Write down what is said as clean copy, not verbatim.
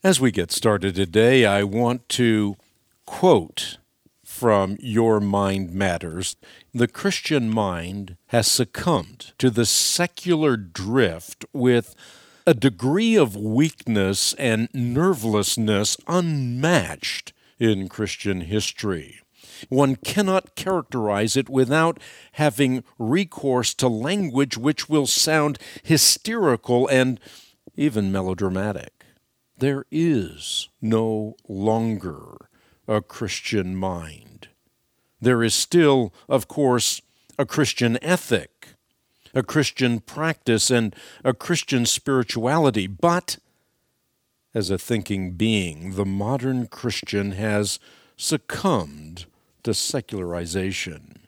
As we get started today, I want to quote from Your Mind Matters. The Christian mind has succumbed to the secular drift with a degree of weakness and nervelessness unmatched in Christian history. One cannot characterize it without having recourse to language which will sound hysterical and even melodramatic. There is no longer a Christian mind. There is still, of course, a Christian ethic, a Christian practice, and a Christian spirituality. But as a thinking being, the modern Christian has succumbed to secularization.